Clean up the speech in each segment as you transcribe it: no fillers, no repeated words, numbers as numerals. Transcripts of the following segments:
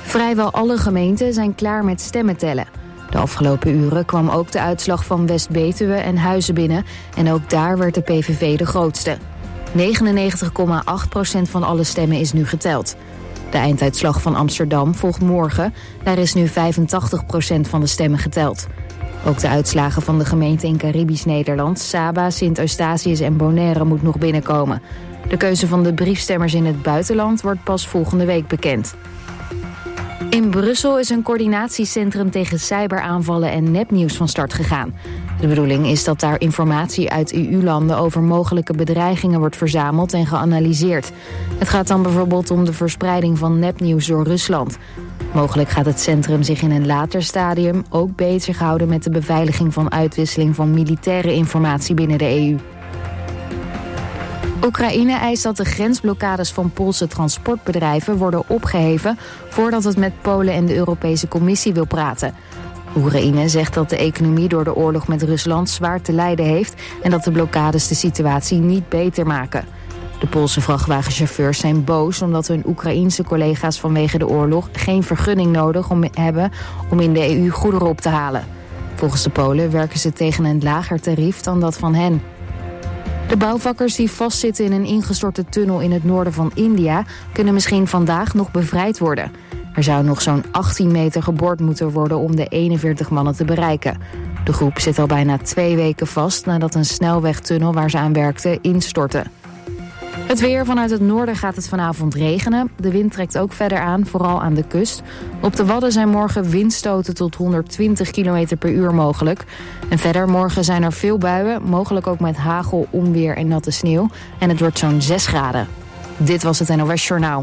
Vrijwel alle gemeenten zijn klaar met stemmen tellen. De afgelopen uren kwam ook de uitslag van West-Betuwe en Huizen binnen en ook daar werd de PVV de grootste. 99,8% van alle stemmen is nu geteld. De einduitslag van Amsterdam volgt morgen. Daar is nu 85% van de stemmen geteld. Ook de uitslagen van de gemeenten in Caribisch Nederland, Saba, Sint-Eustatius en Bonaire moet nog binnenkomen. De keuze van de briefstemmers in het buitenland wordt pas volgende week bekend. In Brussel is een coördinatiecentrum tegen cyberaanvallen en nepnieuws van start gegaan. De bedoeling is dat daar informatie uit EU-landen over mogelijke bedreigingen wordt verzameld en geanalyseerd. Het gaat dan bijvoorbeeld om de verspreiding van nepnieuws door Rusland. Mogelijk gaat het centrum zich in een later stadium ook bezighouden met de beveiliging van uitwisseling van militaire informatie binnen de EU. Oekraïne eist dat de grensblokkades van Poolse transportbedrijven worden opgeheven voordat het met Polen en de Europese Commissie wil praten. Oekraïne zegt dat de economie door de oorlog met Rusland zwaar te lijden heeft en dat de blokkades de situatie niet beter maken. De Poolse vrachtwagenchauffeurs zijn boos omdat hun Oekraïense collega's vanwege de oorlog geen vergunning nodig hebben om in de EU goederen op te halen. Volgens de Polen werken ze tegen een lager tarief dan dat van hen. De bouwvakkers die vastzitten in een ingestorte tunnel in het noorden van India kunnen misschien vandaag nog bevrijd worden. Er zou nog zo'n 18 meter geboord moeten worden om de 41 mannen te bereiken. De groep zit al bijna 2 weken vast nadat een snelwegtunnel waar ze aan werkten instortte. Het weer: vanuit het noorden gaat het vanavond regenen. De wind trekt ook verder aan, vooral aan de kust. Op de Wadden zijn morgen windstoten tot 120 km per uur mogelijk. En verder morgen zijn er veel buien, mogelijk ook met hagel, onweer en natte sneeuw. En het wordt zo'n 6 graden. Dit was het NOS Journaal.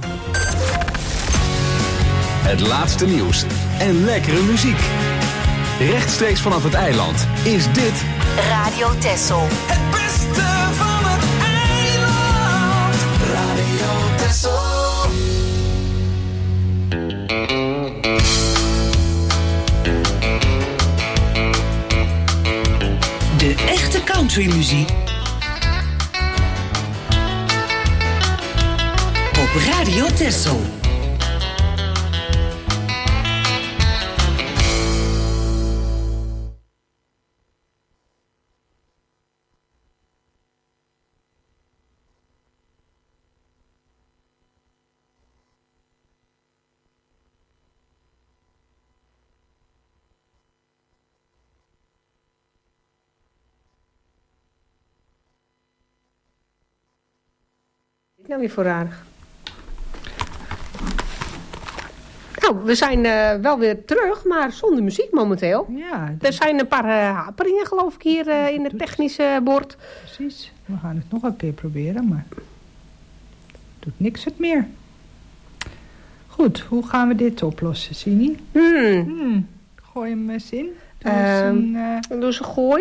Het laatste nieuws en lekkere muziek. Rechtstreeks vanaf het eiland is dit Radio Texel. Het beste van het eiland. Radio Texel. De echte countrymuziek op Radio Texel. Nou, weer voorradig. Nou, we zijn wel weer terug, maar zonder muziek momenteel. Ja, Er zijn een paar haperingen, geloof ik, hier in het technische bord. precies. We gaan het nog een keer proberen, maar doet niks het meer. Goed, hoe gaan we dit oplossen, Sini? Gooi hem eens in. Doe eens een gooi.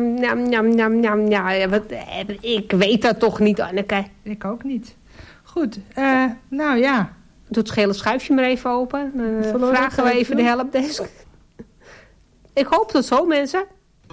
Ik weet dat toch niet, Anneke. Ik ook niet. Goed, nou ja. Doe het schele schuifje maar even open. Vragen we even de helpdesk. Ik hoop dat zo, mensen.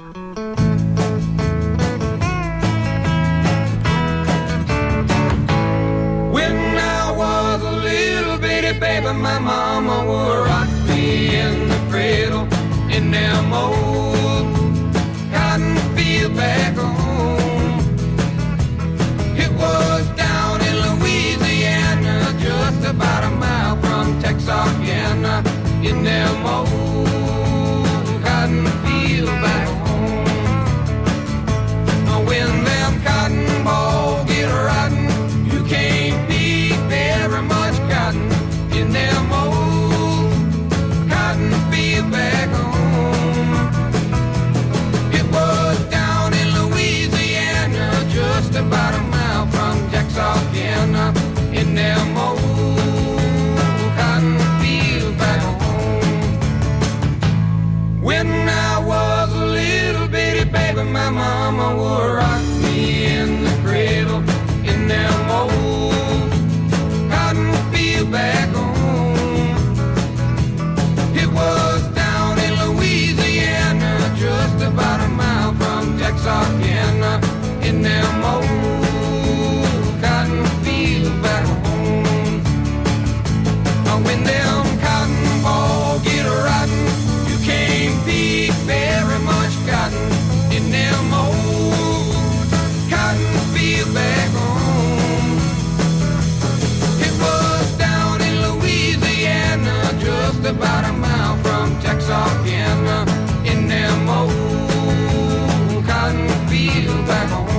When I was a little bitty baby, my mama would rock me in the cradle in them old cotton field back home. It was down in Louisiana, just about a mile from Texarkana, in them old cotton field back home. When them cotton balls get rotten, you can't beat very much cotton in them old cotton field back home. It was down in Louisiana, just about a mile from Texarkana, in them old cotton field back home. When I about a mile from Texarkana in them old cotton fields back home.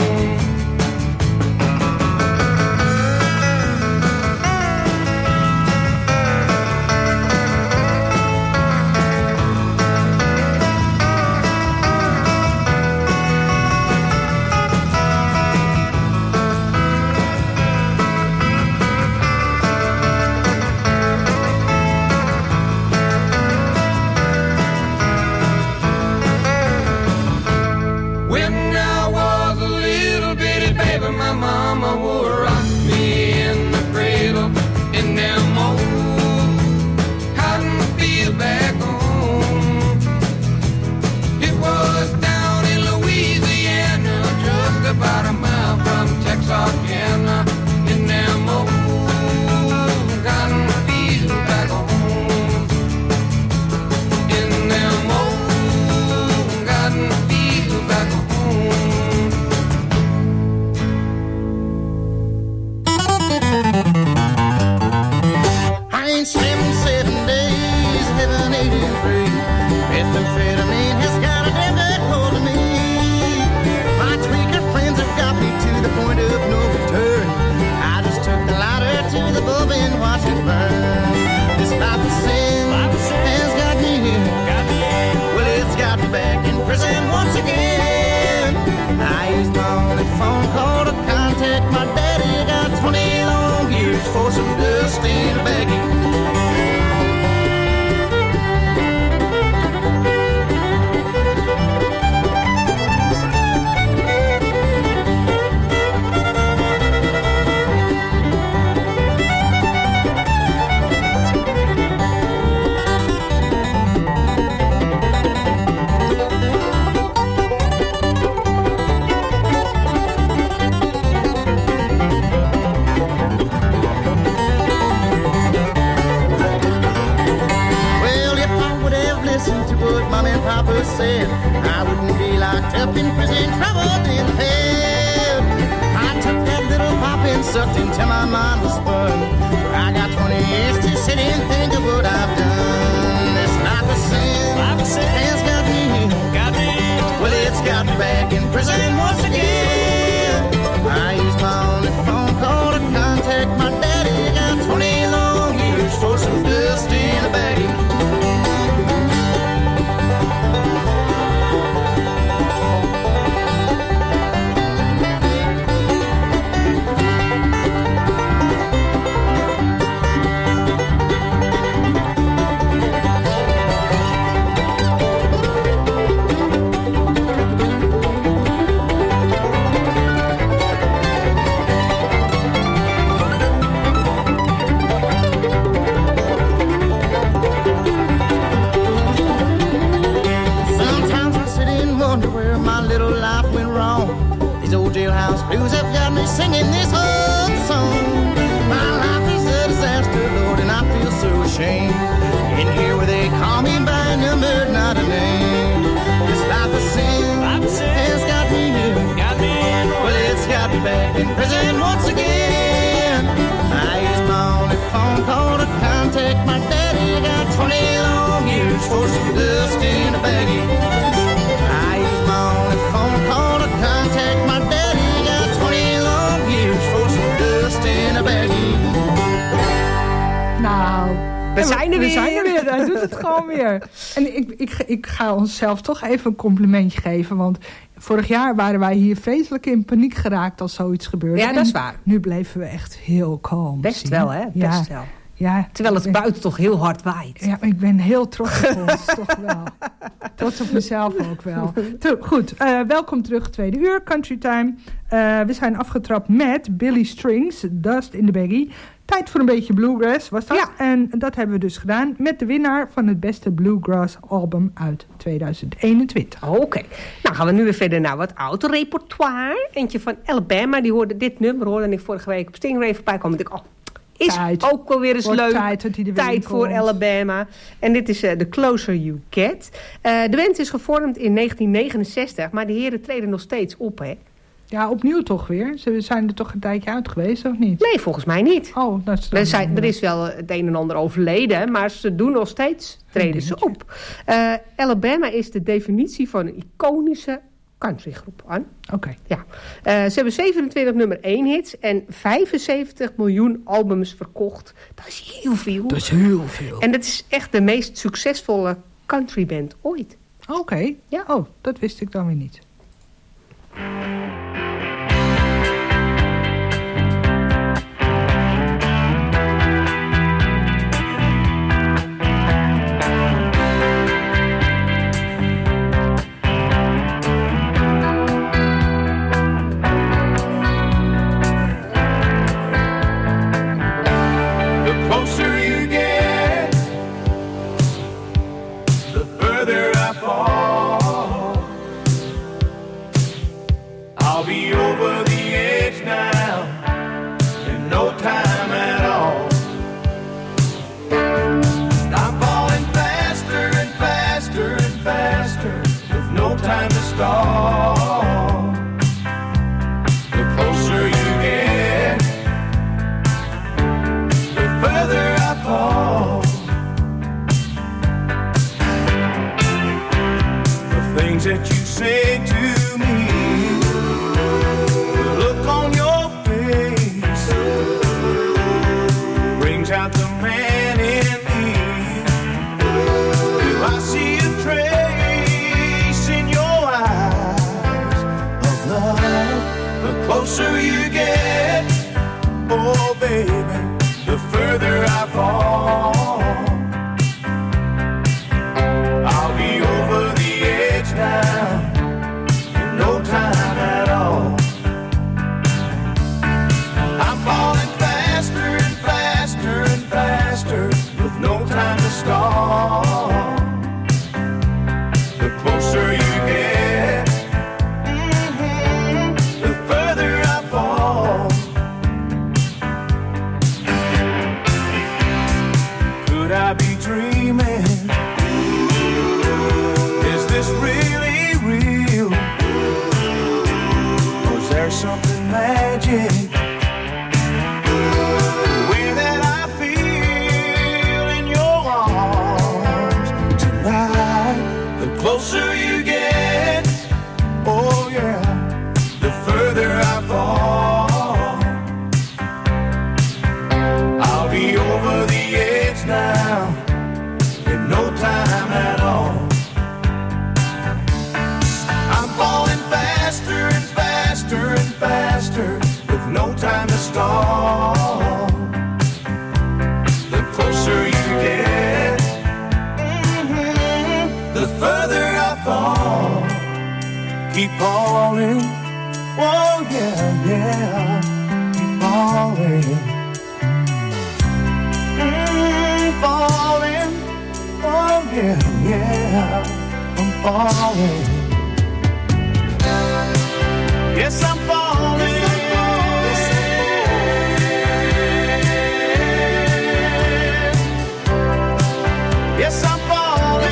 We zijn er weer. Hij doet het gewoon weer. En ik ga onszelf toch even een complimentje geven. Want vorig jaar waren wij hier vreselijk in paniek geraakt als zoiets gebeurde. Ja, dat is waar. Nu bleven we echt heel kalm. Best wel, hè? Best wel. Ja, terwijl het buiten toch heel hard waait. Ja, maar ik ben heel trots op ons, toch wel. Trots op mezelf ook wel. Goed, welkom terug, tweede uur, Country Time. We zijn afgetrapt met Billy Strings, Dust in the Baggie. Tijd voor een beetje bluegrass was dat. Ja. En dat hebben we dus gedaan met de winnaar van het beste bluegrass album uit 2021. Oké. Nou gaan we nu weer verder naar wat oud repertoire. Eentje van Alabama, dit nummer hoorde ik vorige week op Stingray voorbij komen. Ik is tijd. Ook wel weer eens leuk. Tijd voor Alabama. En dit is The Closer You Get. De band is gevormd in 1969, maar de heren treden nog steeds op, hè? Ja, opnieuw toch weer? Ze zijn er toch een tijdje uit geweest, of niet? Nee, volgens mij niet. Oh, dat is er is wel het een en ander overleden, maar ze doen nog steeds, treden ze op. Alabama is de definitie van een iconische countrygroep, Ann. Oké. Ja. Ze hebben 27 nummer 1 hits en 75 miljoen albums verkocht. Dat is heel veel. Dat is heel veel. En dat is echt de meest succesvolle countryband ooit. Oké. Ja. Oh, dat wist ik dan weer niet. that you say to me, the look on your face brings out the man in me. Do I see a trace in your eyes of love? The closer you get, oh baby, the further I fall. Now, in no time at all, I'm falling faster and faster and faster with no time to stall. The closer you get, the further I fall. Could I be dreaming? Something magic, the way that I feel in your arms tonight. The closer you get, oh yeah, the further I fall. I'll be over the edge now in no time at all. I'm falling faster and faster and faster with no time to stall. The closer you get, the further I fall. Keep falling, oh yeah, yeah, keep falling. Falling, oh yeah, yeah, I'm falling. Yes, I'm falling. Yes, I'm falling.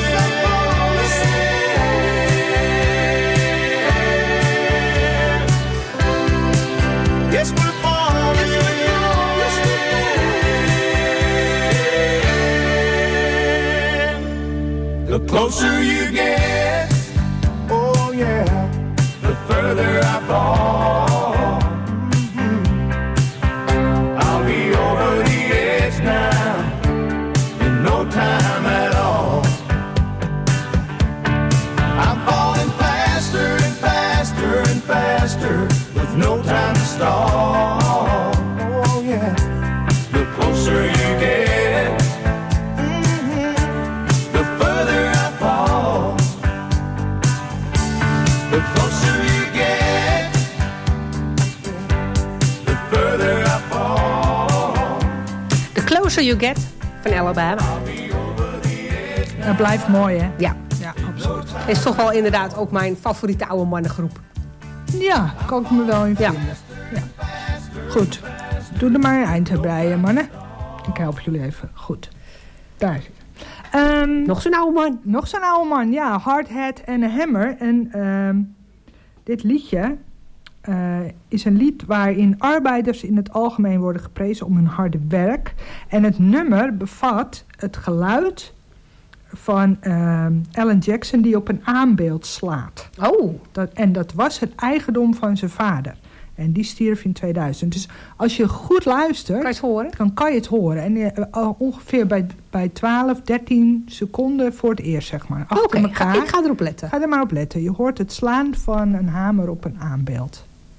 Yes, we're falling. The closer you get, oh yeah, the further I fall. I'll be over the edge now in no time at all. I'm falling faster and faster and faster with no time to stall. Oh yeah, the closer you get, the further I fall. The closer you get, the further I fall. The Closer You Get van Alabama. Dat blijft mooi, hè? Ja. Ja, absoluut. Is toch wel inderdaad ook mijn favoriete oude mannengroep. Ja, kan ik me wel in vinden. Ja. Goed. Doe er maar een eind aan breien, mannen. Ik help jullie even. Goed. Daar zit het. Nog zo'n oude man. Nog zo'n oude man, ja. Hard Hat and a Hammer. En dit liedje is een lied waarin arbeiders in het algemeen worden geprezen om hun harde werk. En het nummer bevat het geluid van Alan Jackson die op een aambeeld slaat. Oh. Dat was het eigendom van zijn vader. En die stierf in 2000. Dus als je goed luistert, kan je het horen? Dan kan je het horen. En ongeveer bij 12, 13 seconden voor het eerst, zeg maar. Achter elkaar. Ik ga erop letten. Ga er maar op letten. Je hoort het slaan van een hamer op een aambeeld.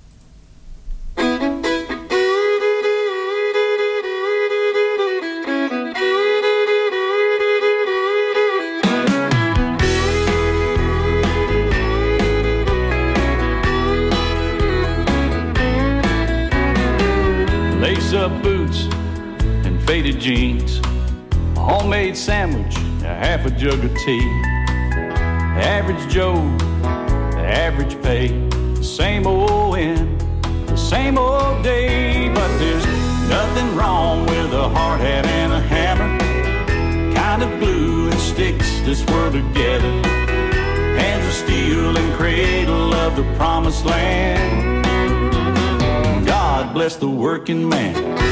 Lace-up boots and faded jeans, a homemade sandwich, a half a jug of tea. Average Joe, average pay, the same old end, the same old day. But there's nothing wrong with a hard hat and a hammer, kind of glue and sticks this world together. Hands of steel and cradle of the promised land. God bless the working man.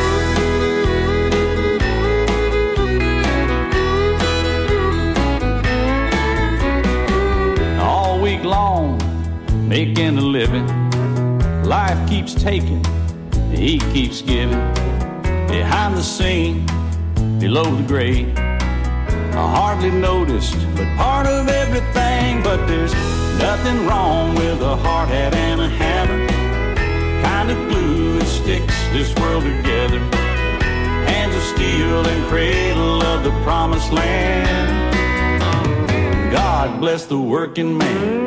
All week long, making a living. Life keeps taking, he keeps giving. Behind the scene, below the grade, I hardly noticed, but part of everything. But there's nothing wrong with a hard hat and a hammer, kind of glue that sticks this world together. Hands of steel and cradle of the promised land. God bless the working man.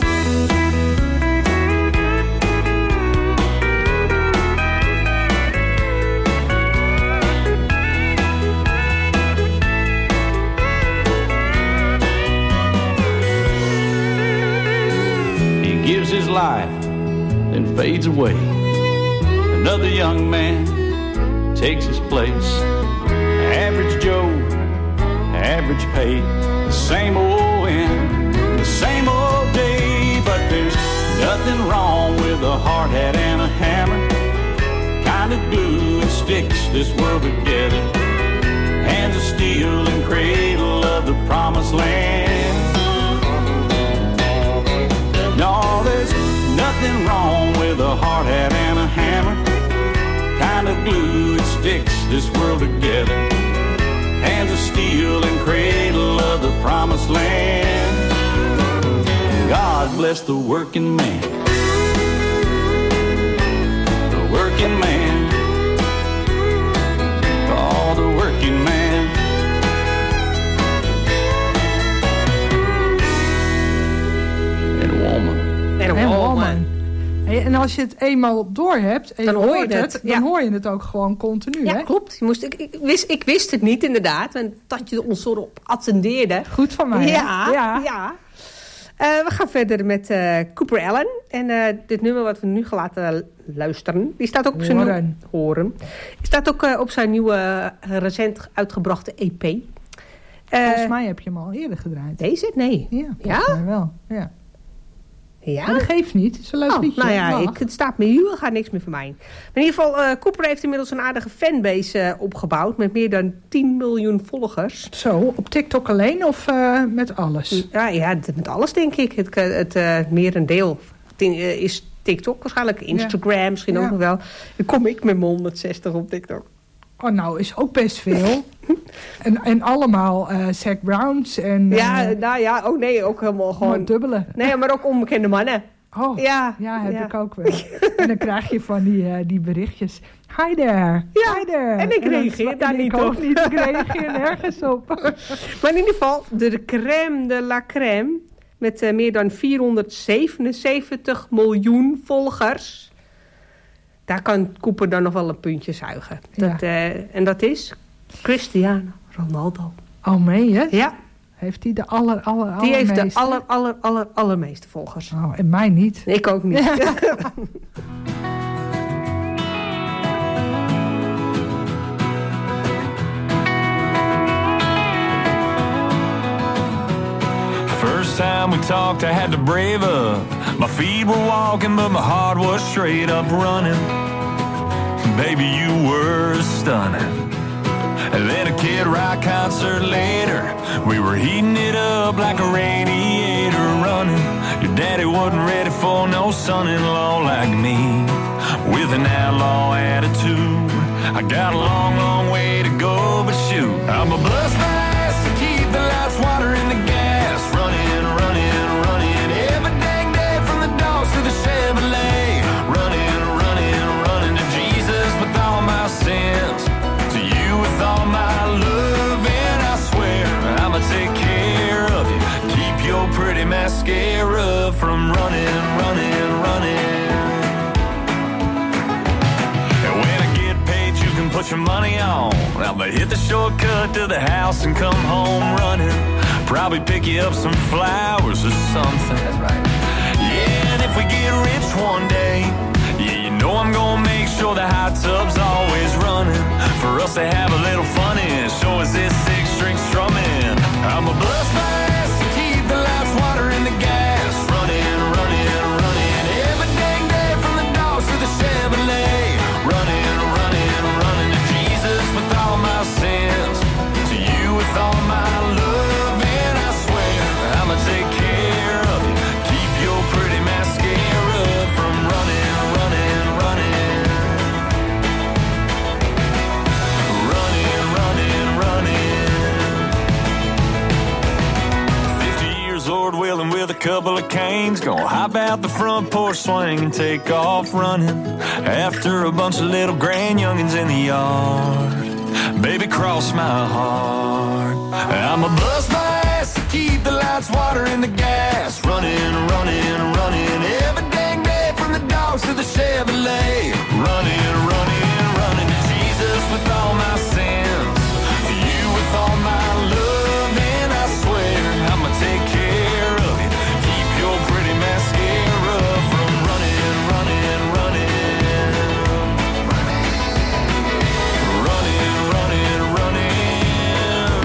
He gives his life, then fades away. Another young man takes his place. Average Joe, average pay, the same old end, the same old day. But there's nothing wrong with a hard hat and a hammer, kind of glue that sticks this world together. Hands of steel and cradle of the promised land. No, there's nothing wrong with a hard hat and a hammer, kind of glue that sticks this world together. Hands of steel and cradle of the promised land. God bless the working man. The working man. Oh, the working man. And a woman. En een woman. Hey, en als je het eenmaal door hebt en dan je hoor hoort je het, dan hoor je het ook gewoon continu. Ja, hè? klopt. Ik wist het niet inderdaad. En dat je ons erop attendeerde. Goed van mij. Ja. We gaan verder met Cooper Allen. En dit nummer wat we nu gaan laten luisteren, die staat ook op zijn horen. Die staat ook op zijn nieuwe recent uitgebrachte EP. Volgens mij heb je hem al eerder gedraaid. Deze? Nee. Ja, volgens mij wel. Ja. Ja? Maar dat geeft niet. Het is een leuk liedje. Nou ja, het staat me hier, gaat niks meer voor mij. Maar in ieder geval, Cooper heeft inmiddels een aardige fanbase opgebouwd. Met meer dan 10 miljoen volgers. Zo, op TikTok alleen of met alles? Ja, met alles denk ik. Het merendeel is TikTok waarschijnlijk. Instagram misschien ook nog wel. Dan kom ik met mijn 160 op TikTok. Oh, nou, is ook best veel. en allemaal Zac Browns en... Oh nee, ook helemaal gewoon... dubbele. Nee, maar ook onbekende mannen. Oh, ja, heb ik ook wel. En dan krijg je van die berichtjes. Hi there, hi there. En ik reageer daar niet op. Ik reageer nergens op. Maar in ieder geval, de crème de la crème... met meer dan 477 miljoen volgers... Daar kan Cooper dan nog wel een puntje zuigen. En dat is Cristiano Ronaldo. Oh, meen je? Ja. Heeft hij de Die heeft de allermeeste volgers. Oh, en mij niet. Ik ook niet. Ja. First time we talked, I had to brave up. My feet were walking, but my heart was straight up running. Baby, you were stunning. And then a Kid Rock concert later, we were heating it up like a radiator running. Your daddy wasn't ready for no son-in-law like me, with an outlaw attitude. I got a long, long way to go, but shoot, I'm a bust my ass to keep the lights, water, and the gas running, running, running. Every dang day from the dogs to the Chevrolet. Running, running, running to Jesus with all my sins, to you with all my love, and I swear I'ma take care of you. Keep your pretty mascara from running, running, running. And when I get paid, you can put your money on I'ma hit the shortcut to the house and come home running. Probably pick you up some flowers or something. That's right. Yeah, and if we get rich one day, yeah, you know I'm gonna make sure the hot tub's always running, for us to have a little fun and show us this 6-string strumming. I'ma bust my ass to keep the lights, water, and the gas running, running, running. Every dang day from the dogs to the Chevrolet. Running, running, running to Jesus with all my sins, to you with all my love, and I swear I'ma take care of you. Keep your pretty mascara from running, running, running. Running, running, running. 50 years old, wheeling with a couple of canes, gonna hop out the front porch swing and take off running after a bunch of little grand youngins in the yard. Baby, cross my heart. I'ma bust my ass to keep the lights, water, and the gas running, running, running. Every dang day from the dogs to the Chevrolet. Running, running, running to Jesus with all my sins, to you with all my love, and I swear I'ma take care of you. Keep your pretty mascara from running, running, running. Running, running, running.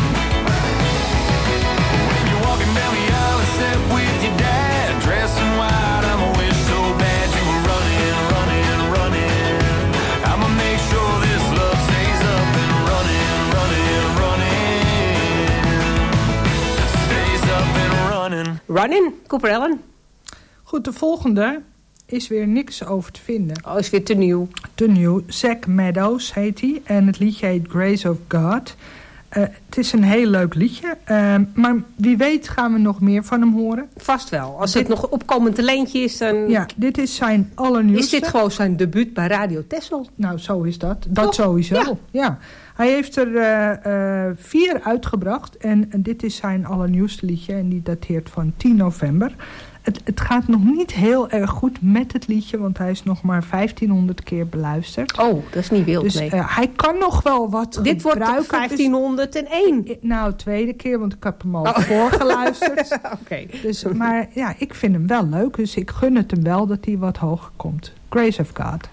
When you're walking down the aisle and sit with your dad, dressed in white, I'ma wish so bad you were running, running, running. I'ma make sure this love stays up and running, running, running. Stays up and running. Running, Cooper Allen. Goed, de volgende is weer niks over te vinden. Oh, is weer te nieuw. Te nieuw. Zach Meadows heet hij. En het liedje heet Grace of God. Het is een heel leuk liedje. Maar wie weet gaan we nog meer van hem horen. Vast wel. Als dit nog opkomend talentje is, dan... Ja, dit is zijn allernieuwste. Is dit gewoon zijn debuut bij Radio Texel? Nou, zo is dat. Dat sowieso. Ja. Hij heeft er 4 uitgebracht. En dit is zijn allernieuwste liedje. En die dateert van 10 november. Het gaat nog niet heel erg goed met het liedje, want hij is nog maar 1500 keer beluisterd. Oh, dat is niet wild, dus, nee. Hij kan nog wel wat dit gebruiken. Wordt 1501. Dus, nou, tweede keer, want ik heb hem al voorgeluisterd. Okay. Dus, maar ja, ik vind hem wel leuk, dus ik gun het hem wel dat hij wat hoger komt. Grace of God.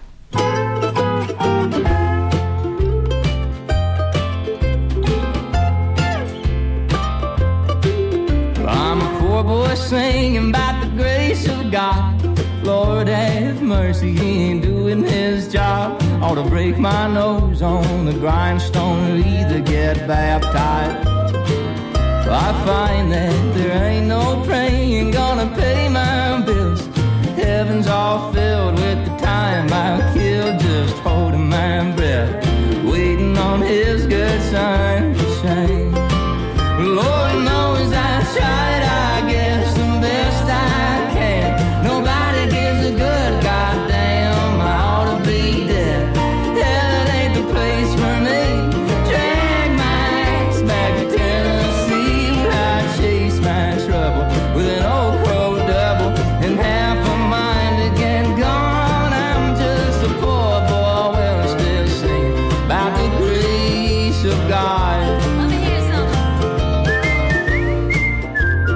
I'm a poor boy singing about the grace of God. Lord have mercy, he ain't doing his job. Ought to break my nose on the grindstone or either get baptized. I find that there ain't no praying gonna pay my bills. Heaven's all filled with the time I'll kill just holding my breath, waiting on his good sign to shine. Lord knows I tried, I guess, the best I can. Nobody gives a good goddamn, I ought to be dead. Hell, it ain't the place for me. Drag my axe back to Tennessee, where I chase my trouble with an old crow double and half a mind to get gone. I'm just a poor boy, well, I'm still singing about the grace of God.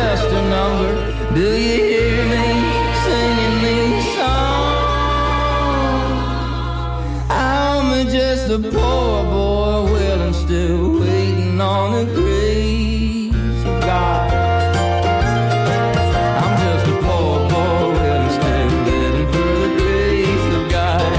just a number. Do you hear me singing these songs? I'm just a poor boy, well, and still waiting on the grace of God. I'm just a poor boy, well, and still living for the grace of God.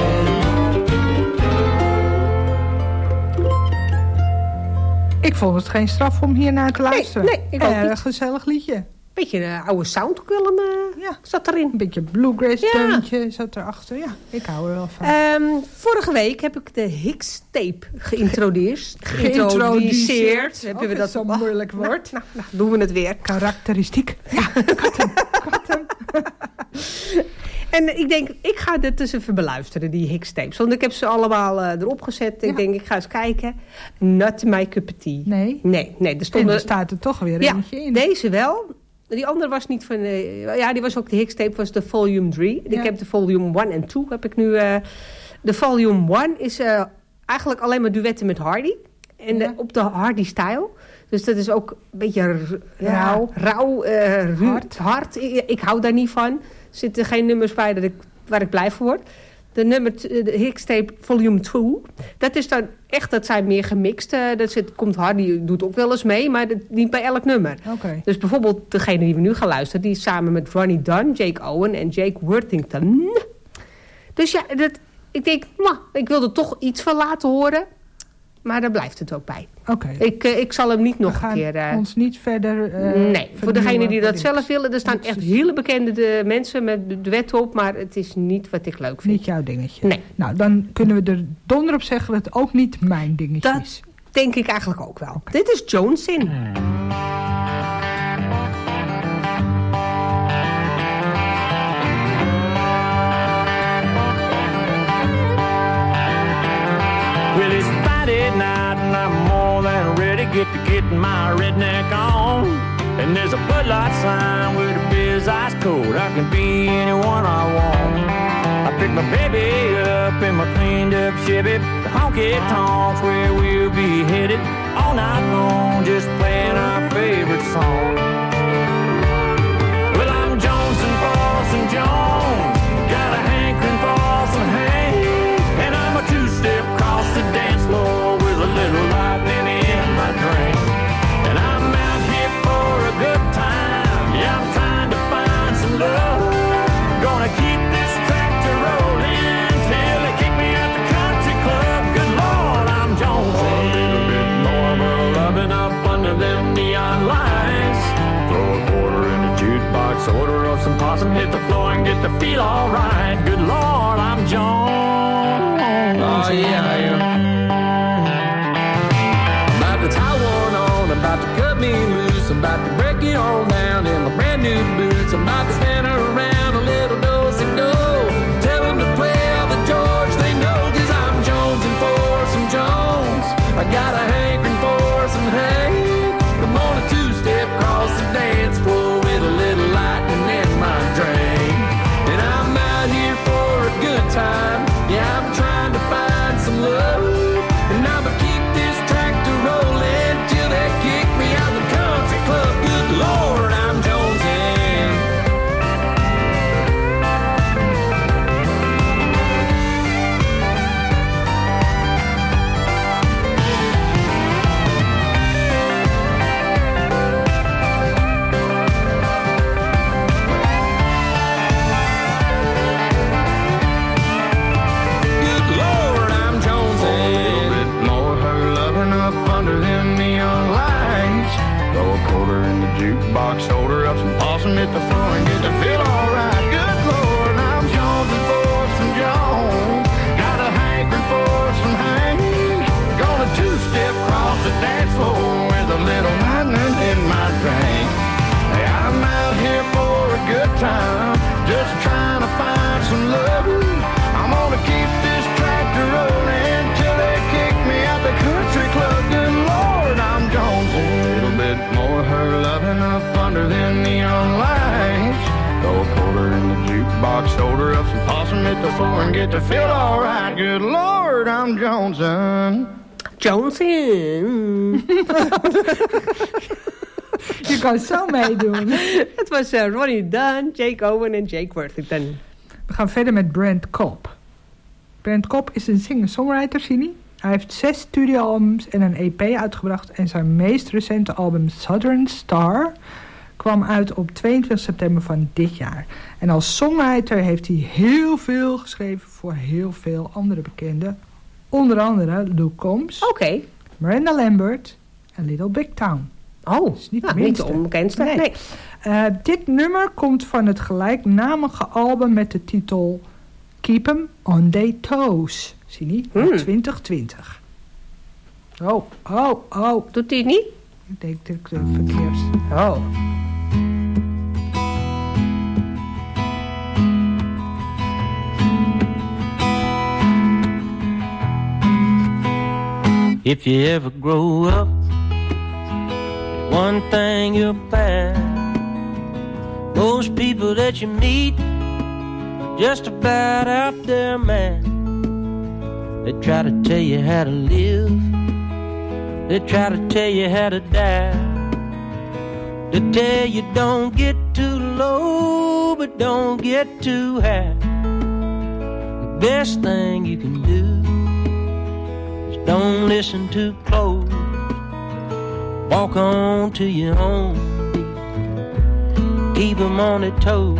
Ik vond het geen straf om hier naar te luisteren. Nee, ik ook niet. Gezellig liedje. Beetje een oude soundfilm zat erin. Een beetje bluegrass deuntje zat erachter. Ja, ik hou er wel van. Vorige week heb ik de Hicks-tape geïntroduceerd. Heb je dat zo'n moeilijk woord? Nou, doen we het weer. Karakteristiek. Ja, kat hem. En ik denk, ik ga dit dus even beluisteren, die Hicks-tapes. Want ik heb ze allemaal erop gezet. Ik denk, ik ga eens kijken. Not my cup of tea. Nee. Er stonden... er staat er toch weer eentje in. Deze wel. Die andere was niet van... die was ook de Hicks-tape, was de volume 3. Ja. Ik heb de volume 1 en 2 heb ik nu... de volume 1 is eigenlijk alleen maar duetten met Hardy. En op de Hardy-style. Dus dat is ook een beetje rauw, hard. Ik hou daar niet van. Er zitten geen nummers bij waar ik blij voor word. De Hicks-tape volume 2. Dat is dan echt, dat zijn meer gemixt. Komt Hardy doet ook wel eens mee, maar niet bij elk nummer. Okay. Dus bijvoorbeeld degene die we nu gaan luisteren, die is samen met Ronnie Dunn, Jake Owen en Jake Worthington. Dus ja, ik denk, ik wil er toch iets van laten horen. Maar daar blijft het ook bij. Okay. Ik zal hem niet nog een keer... We gaan ons niet verder... nee, voor degenen die dat zelf willen. Er staan echt hele bekende mensen met duetten op. Maar het is niet wat ik leuk vind. Niet jouw dingetje. Nee. Nou, dan kunnen we er donder op zeggen dat het ook niet mijn dingetje is. Dat denk ik eigenlijk ook wel. Okay. Dit is Jonesin. Well, it's Friday night and I'm more than ready to get my redneck on. And there's a Bud Light sign with a Biz Ice code. I can be anyone I want. I pick my baby up in my cleaned up Chevy. The honky tonks where we'll be headed all night long, just playing our favorite song. Well, I'm Jonesin' for some Jones, got a hankering for some hay, and I'm a two-step across the dance floor with a little lightning in my drink. And I'm out here for a good time, yeah, I'm trying to find some love. Gonna keep this tractor rolling till they kick me out the country club. Good Lord, I'm Jonesin'. A little bit more of a loving up under them neon lights. Throw a quarter in the jukebox, order up some possum, hit the floor and get the feel alright. Good Lord, I'm Jones. Oh yeah, I am. I'm about to tie one on, I'm about to cut me loose, I'm about to break it all down in my brand new boots. I'm about to stand around a little do-si-do, tell them to play all the George they know, 'cause I'm jonesing for some Jones. I got a hankering for some hay. I'm on a two-step across the dance floor with a little lightning in my drink. And I'm out here for a good time, yeah, I'm trying to find some love. And I'ma keep this tractor rolling till they kick me out the country club. Good Lord, I'm jonesing. Good Lord, I'm jonesing. A little bit more her loving up under them neon lights. Throw a quarter in the jukebox, order up some possum, hit the floor and get to feel alright. Good Lord, I'm jonesing for some Jones. Got a hankering for some Hank. Gonna two-step across the dance floor with a little lightning in my drink. Hey, I'm out here for a good time, just trying to find some love. I'm gonna keep this tractor rolling till they kick me out the country club. Good Lord, I'm jonesing. A little bit more her loving up under them neon lights. Throw a quarter in the jukebox, order up some possum, hit the floor and get to feel alright. Good Lord, I'm jonesing. Jonesin. Je kan zo meedoen. Het was Ronnie Dunn, Jake Owen en Jake Worthington. We gaan verder met Brent Cobb. Brent Cobb is een singer-songwriter, Sini. Hij heeft 6 studioalbums en een EP uitgebracht. En zijn meest recente album Southern Star kwam uit op 22 september van dit jaar. En als songwriter heeft hij heel veel geschreven voor heel veel andere bekenden. Onder andere Luke Combs, Miranda Lambert en Little Big Town. Oh, is niet de onbekendste. Nee. Dit nummer komt van het gelijknamige album met de titel Keep 'em on Their Toes. Zie je niet? 2020. Oh. Doet hij het niet? Ik denk dat ik verkeerd. Oh. If you ever grow up, one thing you'll find, most people that you meet just about out their mind. They try to tell you how to live, they try to tell you how to die. They tell you don't get too low, but don't get too high. The best thing you can do, don't listen too close. Walk on to your own beat. Keep them on their toes.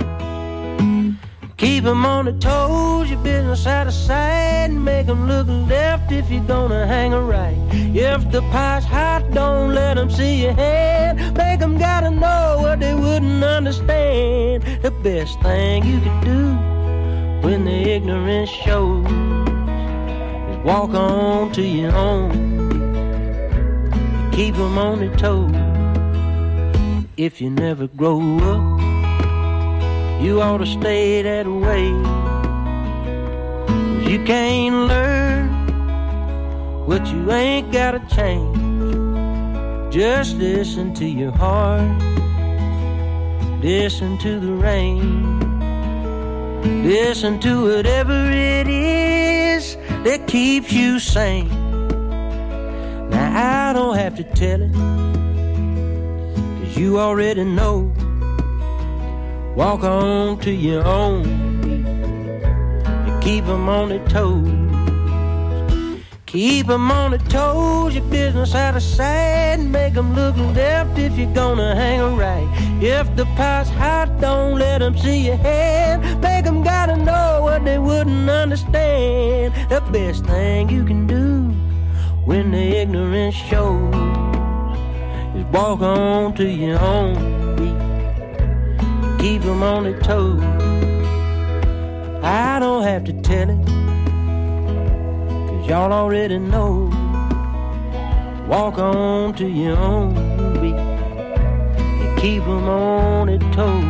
Keep them on their toes. Your business out of sight. Make them look left if you're gonna hang a right. If the pie's hot, don't let them see your hand. Make them gotta know what they wouldn't understand. The best thing you can do when the ignorance shows, walk on to your own. Keep them on their toes. If you never grow up, you ought to stay that way. You can't learn what you ain't gotta change. Just listen to your heart. Listen to the rain. Listen to whatever it is that keeps you sane. Now I don't have to tell it, 'cause you already know. Walk on to your own beat. You keep them on their toes. Keep them on their toes. Your business out of sight. Make them look left if you're gonna hang a right. If the pie's hot, don't let them see your hand. Make them gotta know what they wouldn't understand. The best thing you can do when the ignorance shows is walk on to your own beat. Keep them on their toes. I don't have to tell it, 'cause y'all already know. Walk on to your own beat and keep them on their toes.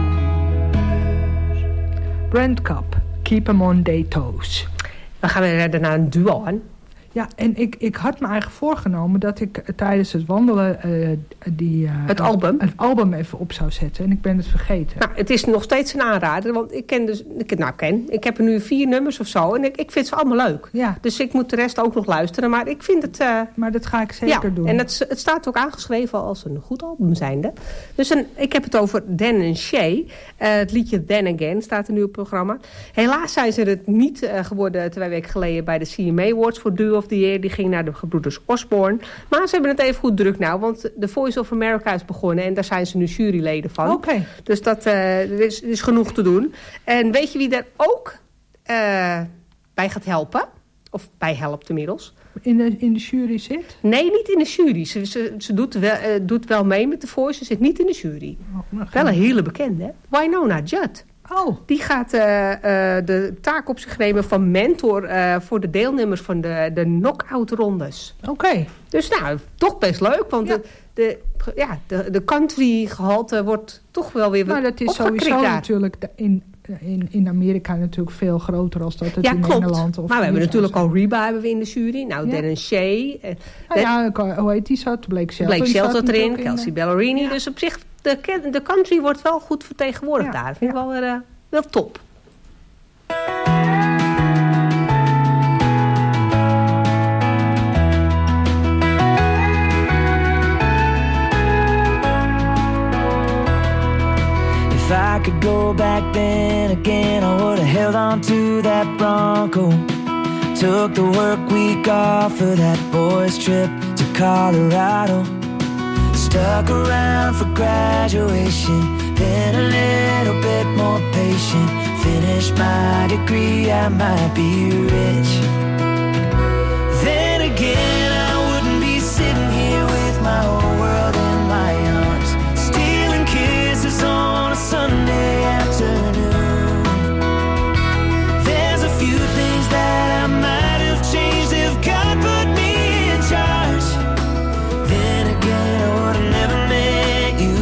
Brent Cobb, Keep 'em on Their Toes. We gaan weer daarna een duo aan. Ja, en ik had me eigenlijk voorgenomen dat ik tijdens het wandelen het album even op zou zetten. En ik ben het vergeten. Nou, het is nog steeds een aanrader. Want ik heb er nu 4 nummers of zo. En ik vind ze allemaal leuk. Ja. Dus ik moet de rest ook nog luisteren. Maar ik vind het... maar dat ga ik zeker doen. En het staat ook aangeschreven als een goed album zijnde. Dus ik heb het over Dan en Shay. Het liedje Then Again staat er nu op het programma. Helaas zijn ze het niet geworden 2 weken geleden bij de CMA Awards voor Duo of the Year. Die ging naar de gebroeders Osborne. Maar ze hebben het even goed druk nou. Want de Voice of America is begonnen. En daar zijn ze nu juryleden van. Okay. Dus dat is genoeg te doen. En weet je wie daar ook bij gaat helpen? Of bij helpt inmiddels? In de jury zit? Nee, niet in de jury. Ze doet wel mee met de Voice. Ze zit niet in de jury. Wel een hele bekende. Winona Judd. Oh. Die gaat de taak op zich nemen van mentor voor de deelnemers van de knock-out rondes. Oké. Dus nou, toch best leuk. Want de country gehalte wordt toch wel weer maar dat is sowieso natuurlijk in Amerika natuurlijk veel groter dan dat het in Nederland. Maar we hebben natuurlijk al Reba in de jury. Nou, Dan en Shay. Hoe heet die zat? Blake Shelton zat erin. Kelsey Ballerini. Ja. Dus op zich, de country wordt wel goed vertegenwoordigd daar. Vind ik wel top. I could go back then again, I would have held on to that Bronco. Took the work week off for that boys' trip to Colorado. Stuck around for graduation, been a little bit more patient. Finished my degree, I might be rich. Then again, I wouldn't be sitting here with my whole world in my arms, stealing kisses on a Sunday afternoon. There's a few things that I might have changed if God put me in charge. Then again, I would have never met you.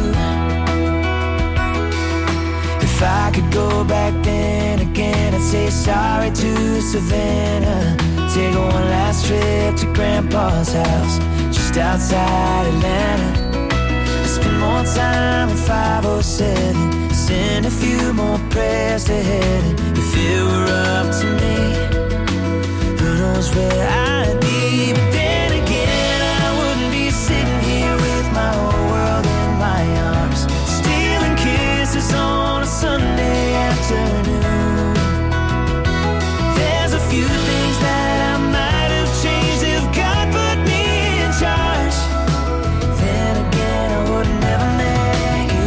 If I could go back then again, I'd say sorry to Savannah. Take one last trip to Grandpa's house, just outside Atlanta. Spend more time at 507, send a few more prayers to heaven. If it were up to me, who knows where I'd be. But then again, I wouldn't be sitting here with my whole world in my arms, stealing kisses on a Sunday afternoon. There's a few things that I might have changed if God put me in charge. Then again, I would have never met you.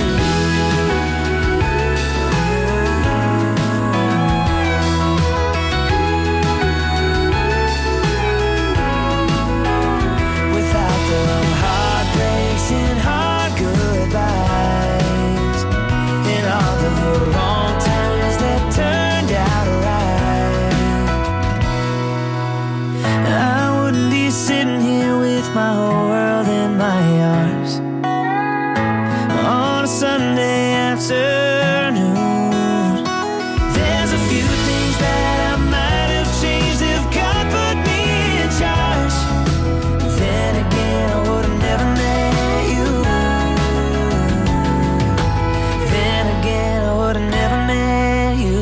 Without the heartbreaks and hard goodbyes, and all the wrong times that turned out right, I wouldn't be sitting here with my whole world in my arms on a Sunday afternoon. There's a few things that I might have changed if God put me in charge. Then again, I would have never met you. Then again, I would have never met you.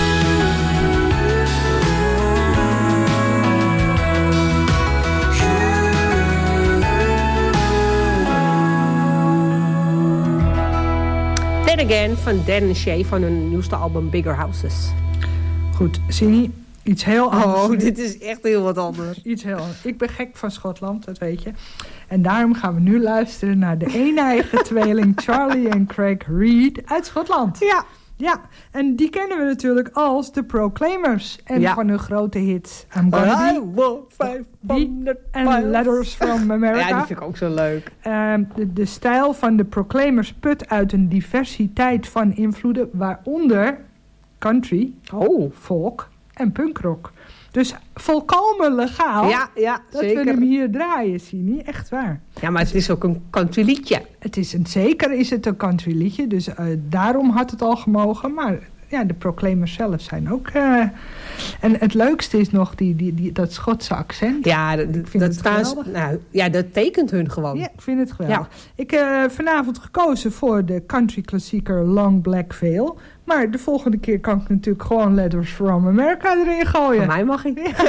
Then Again van Dan Shay van hun nieuwste album Bigger Houses. Goed, Sini, iets heel anders. Oh, dit is echt heel wat anders. Iets heel anders. Ik ben gek van Schotland, dat weet je. En daarom gaan we nu luisteren naar de een-eigen tweeling Charlie en Craig Reid uit Schotland. Ja. Ja, en die kennen we natuurlijk als de Proclaimers. En van hun grote hits I'm Gonna Be en Letters from America. Ja, die vind ik ook zo leuk. De stijl van de Proclaimers put uit een diversiteit van invloeden, waaronder country, folk en punkrock. Dus volkomen legaal ja, dat zeker. we hem hier draaien, Sini. Echt waar. Ja, maar het is ook een country liedje. Zeker is het een country liedje, dus daarom had het al gemogen. Maar ja, de Proclaimers zelf zijn ook... en het leukste is nog dat Schotse accent. Ja, ik vind het geweldig. Nou, ja, dat tekent hun gewoon. Ja, ik vind het geweldig. Ja. Ik heb vanavond gekozen voor de country klassieker Long Black Veil. Maar de volgende keer kan ik natuurlijk gewoon Letters from America erin gooien. Van mij mag ik. Ja.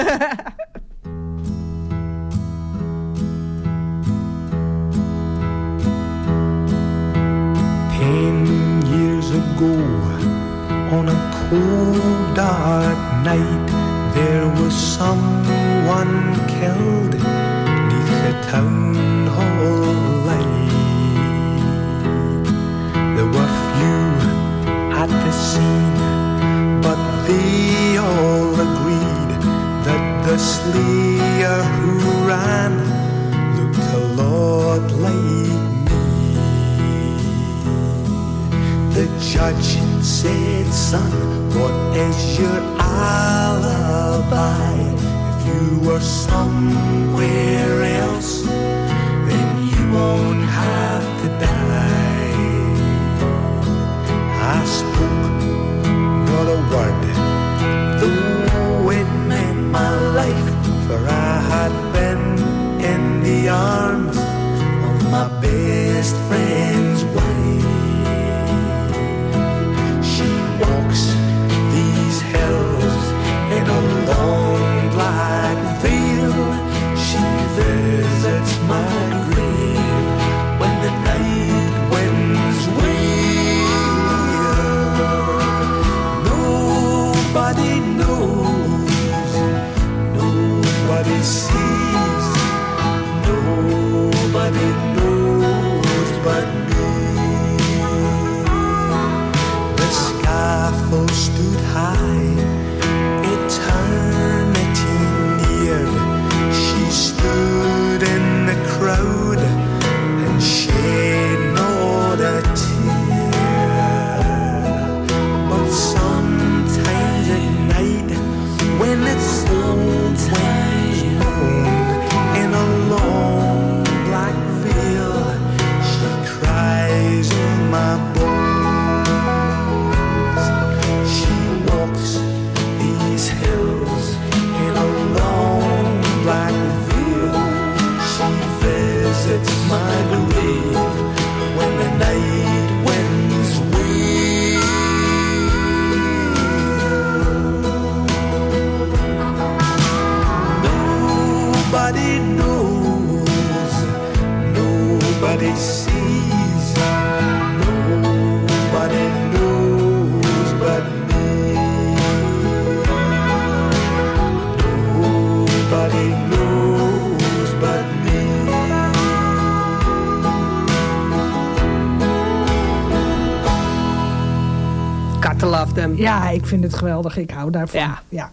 10 years ago, on a cold dark night, there was someone killed 'neath the town hall light. There were few at the scene, but they all agreed that the slayer who ran looked a lot like me. The judge said, "Son, what is your alibi? If you were somewhere else, then you won't have to die." I spoke not a word, though it meant my life, for I had been in the arms of my best friend's wife. She walks these hills in a long black veil. She visits my grave when the night Got to love them. Ja, ik vind het geweldig. Ik hou daarvan. Ja.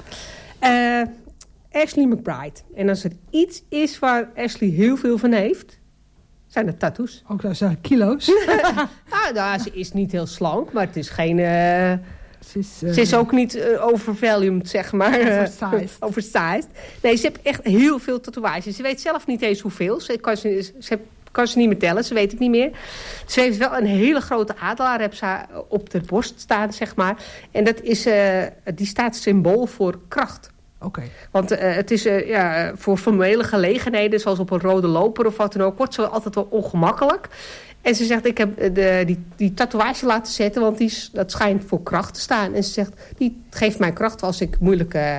Ashley McBryde. En als er iets is waar Ashley heel veel van heeft, zijn het tattoos. Ook dat zijn kilo's. Nou, ze is niet heel slank, maar het is geen... Ze is ook niet overvalued, zeg maar. Oversized. Nee, ze heeft echt heel veel tatoeages. Ze weet zelf niet eens hoeveel. Ze kan ze niet meer tellen, ze weet het niet meer. Ze heeft wel een hele grote adelaar heb ze op de borst staan, zeg maar. En dat is, die staat symbool voor kracht. Oké. Want het is voor formele gelegenheden, zoals op een rode loper of wat dan ook, wordt ze altijd wel ongemakkelijk. En ze zegt, ik heb die tatoeage laten zetten, want dat schijnt voor kracht te staan. En ze zegt, die geeft mij kracht als ik moeilijke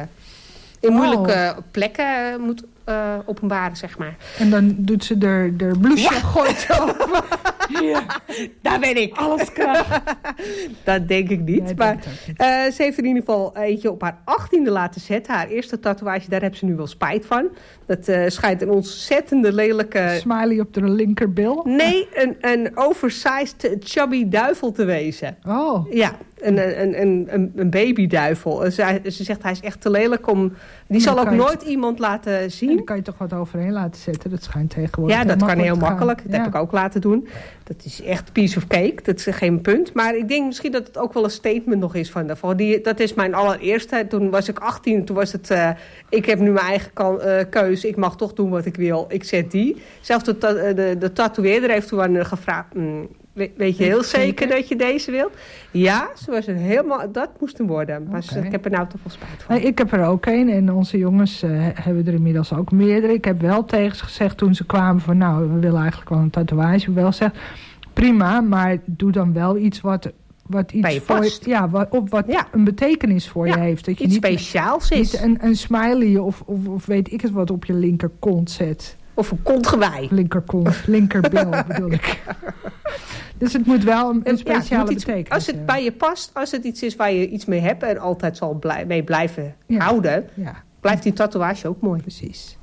plekken moet openbaren, zeg maar. En dan doet ze de blouse gooit open. Ja, daar ben ik. Alles kracht. Dat denk ik niet. Nee, maar ze heeft er in ieder geval eentje op haar 18e laten zetten. Haar eerste tatoeage, daar heeft ze nu wel spijt van. Dat schijnt een ontzettende lelijke... Smiley op de linkerbil? Nee, een oversized chubby duivel te wezen. Oh. Ja, een babyduivel. Ze zegt, hij is echt te lelijk om... Die zal ook nooit iemand laten zien. Daar kan je toch wat overheen laten zetten. Dat schijnt tegenwoordig. Ja, dat kan heel makkelijk. Dat heb ik ook laten doen. Dat is echt piece of cake. Dat is geen punt. Maar ik denk misschien dat het ook wel een statement nog is van daarvoor. Dat is mijn allereerste. Toen was ik 18. Toen was het... ik heb nu mijn eigen keuze. Ik mag toch doen wat ik wil. Ik zet die. Zelfs de tatoeëerder heeft toen gevraagd... Weet je heel zeker dat je deze wilt? Ja, ze was helemaal, dat moest hem worden. Maar ik heb er nou toch wel spijt van. Nee, ik heb er ook een. En onze jongens hebben er inmiddels ook meerdere. Ik heb wel tegen ze gezegd toen ze kwamen van... nou, we willen eigenlijk wel een tatoeage. Wel zeg, prima, maar doe dan wel iets wat iets bij je past. Wat een betekenis voor je heeft. Dat je iets niet speciaals is. Niet een smiley of weet ik het wat op je linkerkont zet. Of een kontgewei. Linkerbil bedoel ik. Dus het moet wel een speciale betekenis. Als het bij je past, als het iets is waar je iets mee hebt... en altijd zal mee blijven houden... blijft die tatoeage ook mooi. Precies.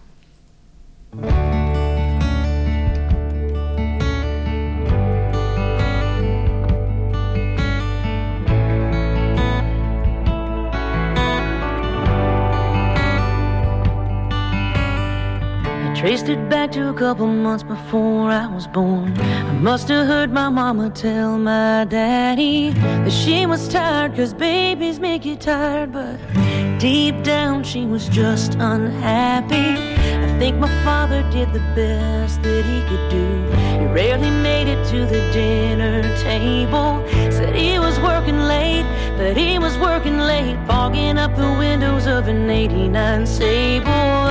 Traced it back to a couple months before I was born. I must have heard my mama tell my daddy that she was tired, 'cause babies make you tired. But deep down she was just unhappy. I think my father did the best that he could do. He rarely made it to the dinner table. Said he was working late, but he was working late, fogging up the windows of an '89 Sable.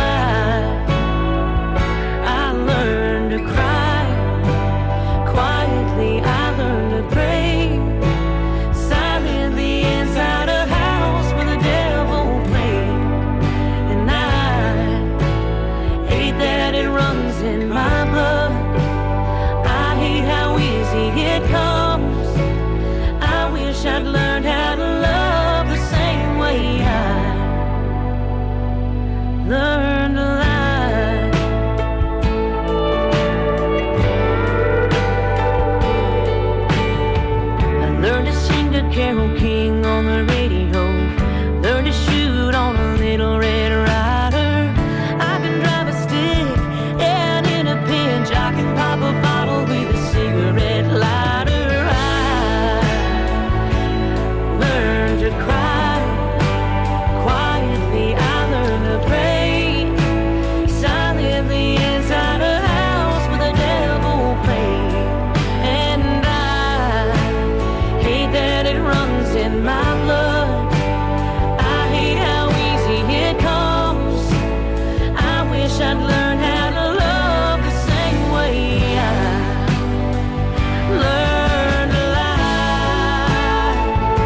I learned to cry quietly. I learned to pray silently inside a house where the devil played. And I hate that it runs in my blood. I hate how easy it comes. I wish I'd learned how to love the same way I learned to lie. Carole King on the radio. Learn to shoot on a little Red Ryder. I can drive a stick and in a pinch I can pop a bottle with a cigarette lighter. I learned to cry quietly. I learned to pray silently inside a house with a devil played. And I hate that it runs in my blood. I hate how easy it comes. I wish I'd learned how to love the same way I learned to lie.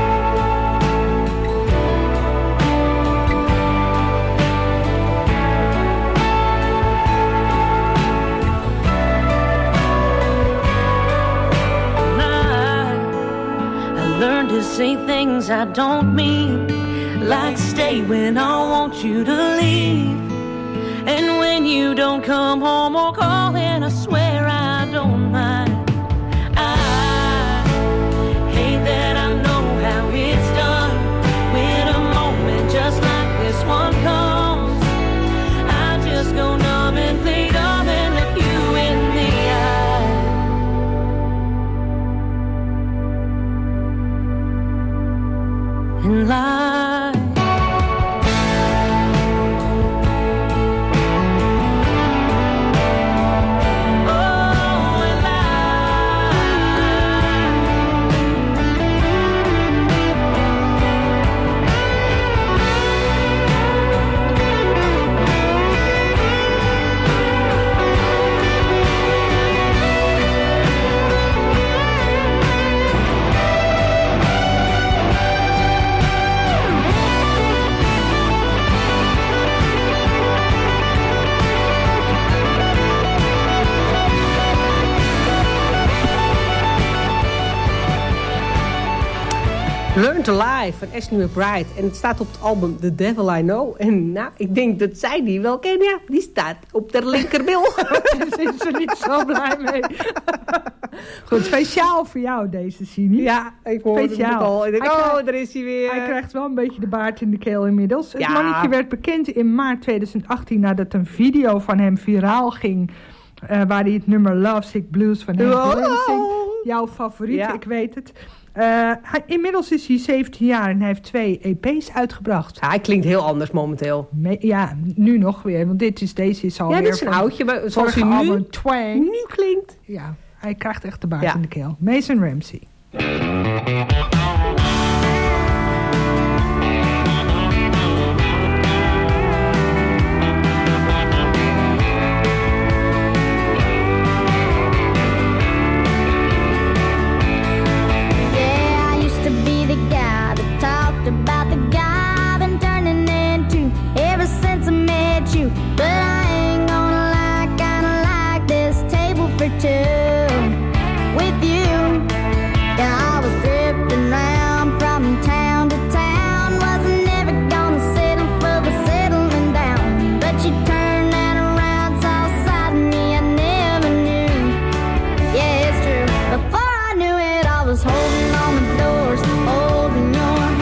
I learned to say things I don't mean, like stay when I want you to leave, and when you don't come home or call, and I swear I don't mind. I hate that I know how it in life. Learn to Live van Ashley McBryde. En het staat op het album The Devil I Know. En nou, ik denk dat zij die wel kennen. Ja, die staat op de linkerbil. Daar zijn ze niet zo blij mee. Goed, speciaal voor jou deze Sini. Ja, ik hoor het al. Ik denk, daar is hij weer. Hij krijgt wel een beetje de baard in de keel inmiddels. Ja. Het mannetje werd bekend in maart 2018 nadat een video van hem viraal ging. Waar hij het nummer Lovesick Blues van hem zingt. Jouw favoriet, ik weet het. Inmiddels is hij 17 jaar en hij heeft 2 EP's uitgebracht. Ja, hij klinkt heel anders momenteel. Nu nog weer, want deze is alweer... Ja, dit is een oudje, maar zoals hij nu klinkt. Ja, hij krijgt echt de baard in de keel. Mason Ramsey. About the guy I've been turning into ever since I met you. But I ain't gonna lie, kinda like this table for two with you. Yeah, I was drifting round from town to town, wasn't never gonna settle for the settling down. But you turned that around, saw a side of me I never knew. Yeah, it's true. Before I knew it, I was holding on the doors, holding your hand.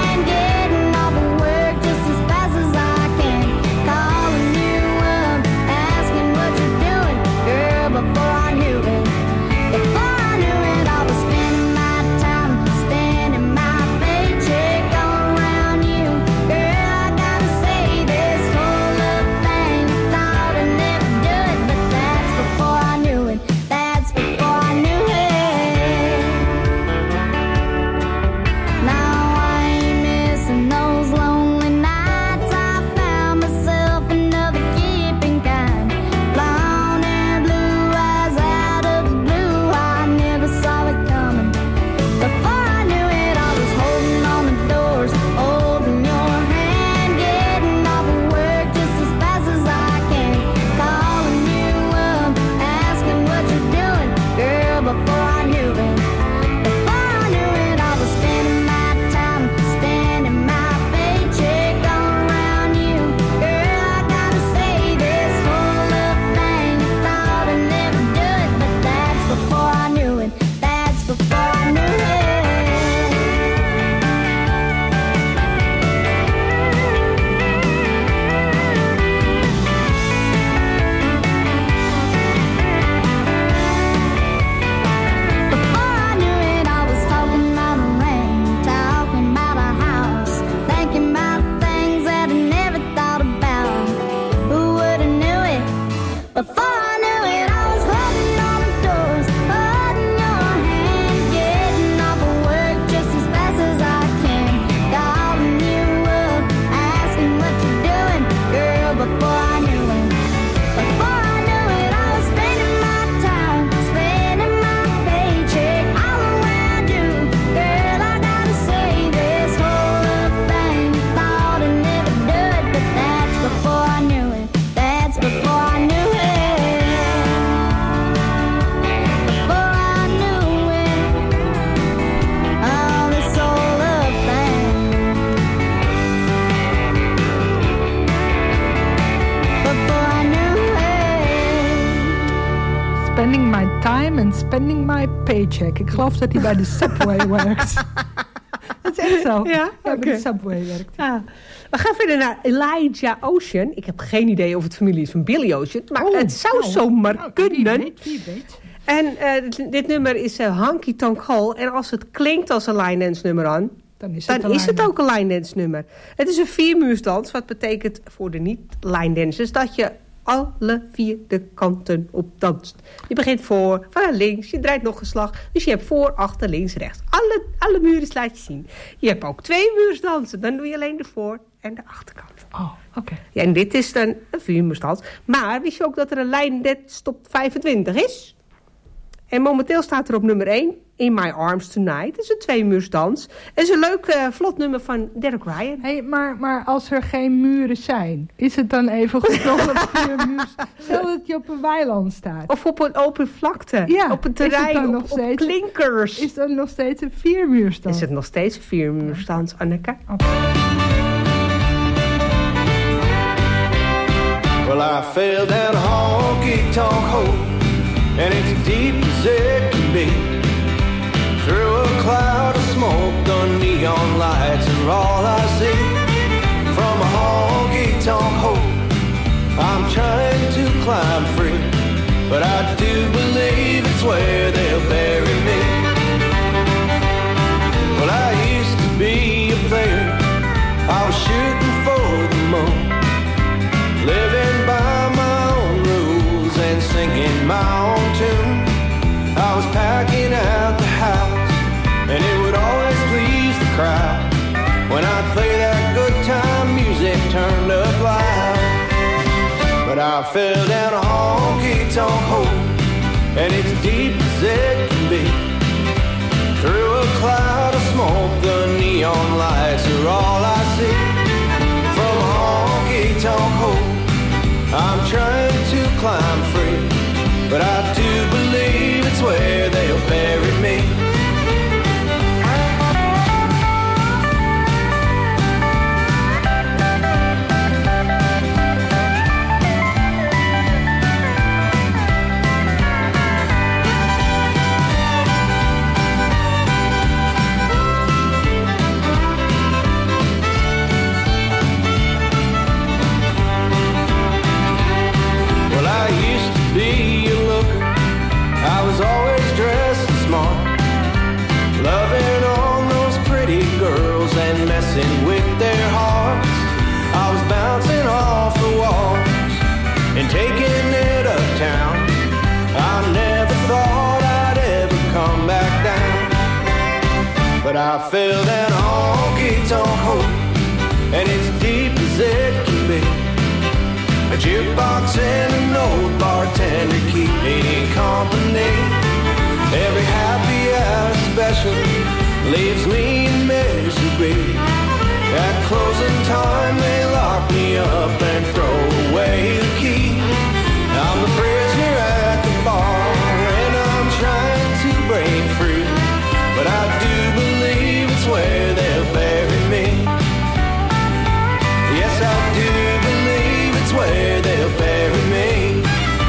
Spending my time and spending my paycheck. Ik geloof dat hij bij de Subway werkt. Dat is echt zo. Ja, bij de Subway werkt. Ja. We gaan verder naar Elijah Ocean. Ik heb geen idee of het familie is van Billy Ocean. Maar het zou zomaar kunnen. Wie weet. En dit nummer is Honky Tonk Hall. En als het klinkt als een line dance nummer aan, Dan is het ook een line dance nummer. Het is een 4-muursdans, wat betekent voor de niet-line dancers dat je alle 4 de kanten op danst. Je begint voor, van links, je draait nog een slag. Dus je hebt voor, achter, links, rechts. Alle muren laat je zien. Je hebt ook 2-muursdansen. Dan doe je alleen de voor- en de achterkant. Oh, oké. Ja, en dit is dan een 4-muursdans. Maar wist je ook dat er een line dance top 25 is? En momenteel staat er op nummer 1... In My Arms Tonight. Dat is een 2-muursdans. Het is een leuk, vlot nummer van Derek Ryan. Hey, maar als er geen muren zijn, is het dan even goed nog een 4 muurs? Stel dat je op een weiland staat. Of op een open vlakte. Ja, op een terrein, op klinkers. Is dat nog steeds een 4-muursdans? Is het nog steeds een 4-muursdans, Anneke? Okay. Well, I fell down a honky-tonk hole, and it's as deep as it can be. Through a cloud of smoke, the neon lights are all I see. From a honky-tonk hole, I'm trying to climb free, but I do believe it's where they'll bury me. Well, I used to be a player, I was shooting for the moon, living by my own rules and singing my own tune. I was packing out the house, and it would always please the crowd when I'd play that good time music turned up loud. But I fell down a honky-tonk hole, and it's deep as it can be. Through a cloud of smoke, the neon lights are all I see. From a honky-tonk hole, I'm trying to climb free, but I do believe it's where they'll bury me. With their hearts, I was bouncing off the walls and taking it uptown. I never thought I'd ever come back down, but I fell down a honky-tonk hole, and it's deep as it can be. A jukebox and an old bartender keep me company. Every happy hour special leaves me in misery. At closing time they lock me up and throw away the key. I'm the prisoner at the bar and I'm trying to break free, but I do believe it's where they'll bury me. Yes, I do believe it's where they'll bury me.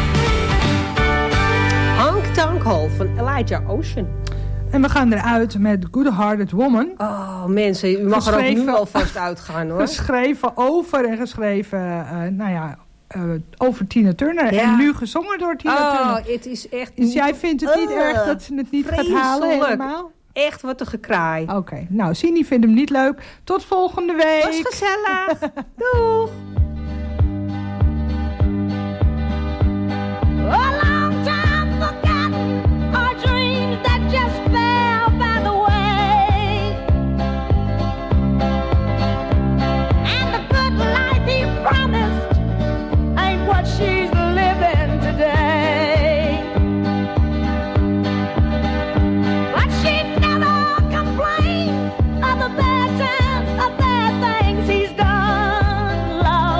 Honky-Tonk Hole van Elijah Ocean. En we gaan eruit met Good Hearted Woman. Oh, mensen, u mag er ook nu alvast uitgaan, hoor. Geschreven over Tina Turner. Ja. En nu gezongen door Tina Turner. Het is echt... Dus jij vindt het niet erg dat ze het niet gaat halen helemaal? Echt wat een gekraai. Oké, nou, Sini vindt hem niet leuk. Tot volgende week. Was gezellig. Doeg. She's living today, but she never complains of the bad times, of bad things he's done. Lord,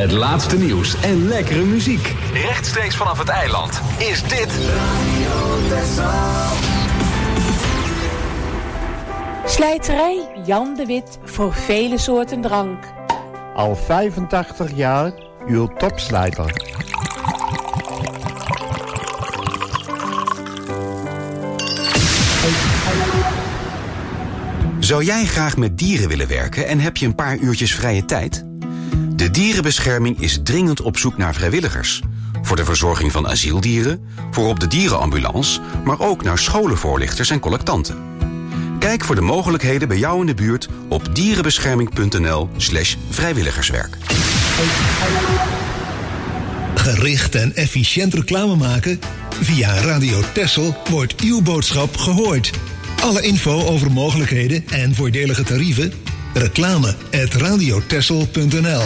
Het laatste nieuws en lekkere muziek. Rechtstreeks vanaf het eiland is dit Radio Texel. Slijterij Jan de Wit voor vele soorten drank. Al 85 jaar uw topslijter. Zou jij graag met dieren willen werken en heb je een paar uurtjes vrije tijd? De Dierenbescherming is dringend op zoek naar vrijwilligers. Voor de verzorging van asieldieren, voor op de dierenambulance, maar ook naar scholenvoorlichters en collectanten. Kijk voor de mogelijkheden bij jou in de buurt op dierenbescherming.nl/vrijwilligerswerk. Gericht en efficiënt reclame maken? Via Radio Texel wordt uw boodschap gehoord. Alle info over mogelijkheden en voordelige tarieven? reclame@radiotexel.nl.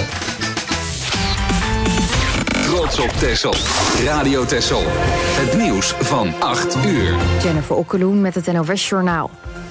Trots op Texel. Radio Texel. Het nieuws van 8 uur. Jennifer Okkeloen met het NOS Journaal.